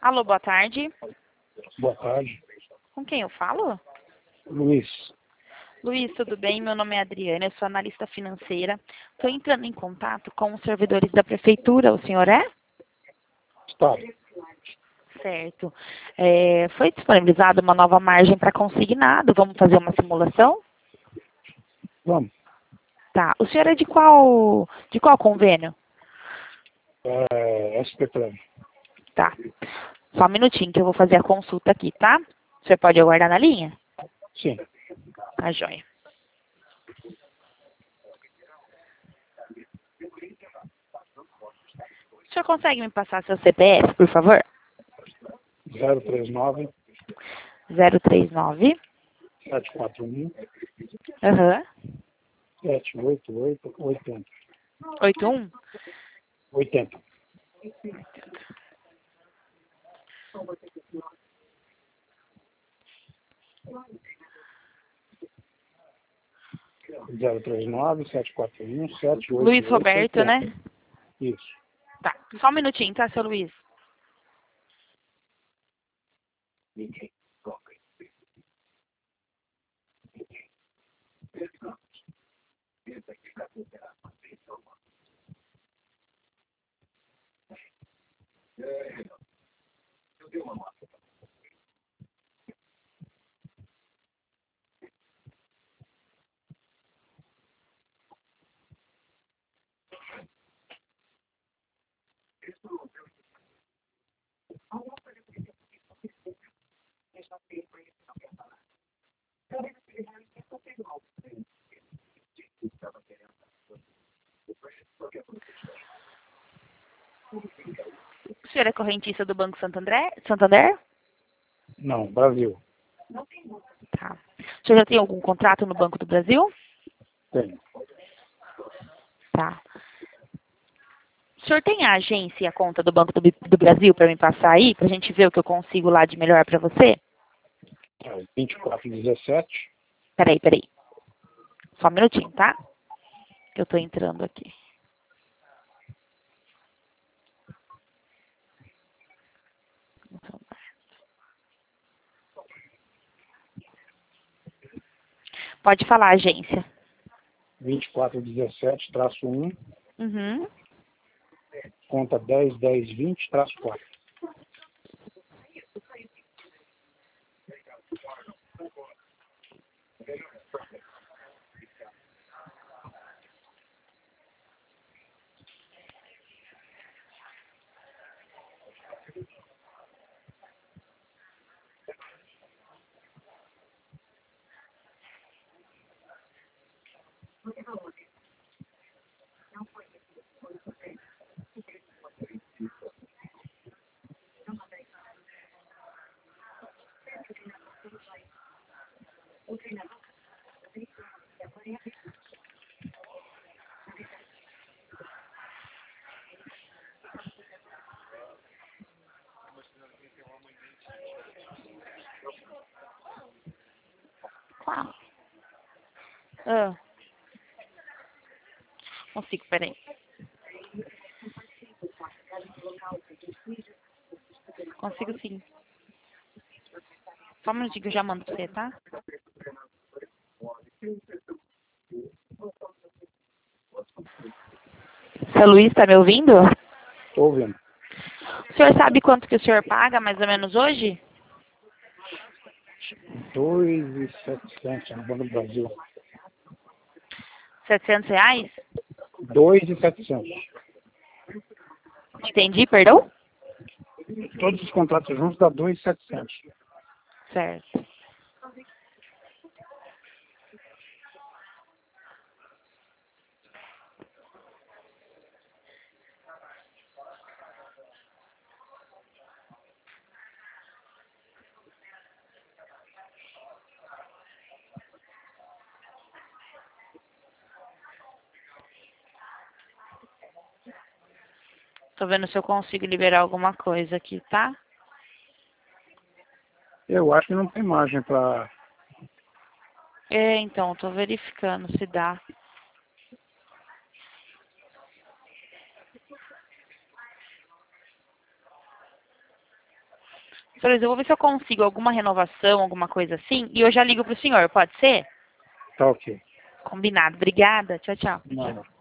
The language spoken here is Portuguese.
Alô, boa tarde. Boa tarde. Com quem eu falo? Luiz. Luiz, tudo bem? Meu nome é Adriana, eu sou analista financeira. Estou entrando em contato com os servidores da prefeitura. O senhor é? Estado. Certo. Foi disponibilizada uma nova margem para consignado. Vamos fazer uma simulação? Vamos. Tá. O senhor é de qual convênio? SP Plano. Tá. Só um minutinho que eu vou fazer a consulta aqui, tá? O senhor pode aguardar na linha? Sim. Tá, joia. O senhor consegue me passar seu CPF, por favor? 039 039. 741 Aham. 788 80. 81? 80. 039 741 788 Luiz Roberto, 80. né? Isso. Tá. Só um minutinho, tá, seu Luiz? O senhor é correntista do Banco Santander? Não, Brasil. Tá. O senhor já tem algum contrato no Banco do Brasil? Tem. Tá. O senhor tem a agência e a conta do Banco do Brasil para me passar aí, para a gente ver o que eu consigo lá de melhor para você? 2417. Peraí. Só um minutinho, tá? Que eu tô entrando aqui. Pode falar, agência. 2417-1, Uhum. conta 101020-4. Qual? Ah. Consigo, peraí. Consigo sim. Só um minutinho que eu já mando pra você, tá? Seu Luiz, tá me ouvindo? Estou ouvindo. O senhor sabe quanto que o senhor paga, mais ou menos, hoje? 2.700 no Banco do Brasil. R$ 700? 2.700. Entendi, perdão? Todos os contratos juntos dá 2.700. Certo. Tô vendo se eu consigo liberar alguma coisa aqui, tá? Eu acho que não tem margem para... Então, tô verificando se dá. Senhor Luiz, eu vou ver se eu consigo alguma renovação, alguma coisa assim, e eu já ligo pro senhor, pode ser? Tá ok. Combinado. Obrigada. Tchau, tchau. Nada.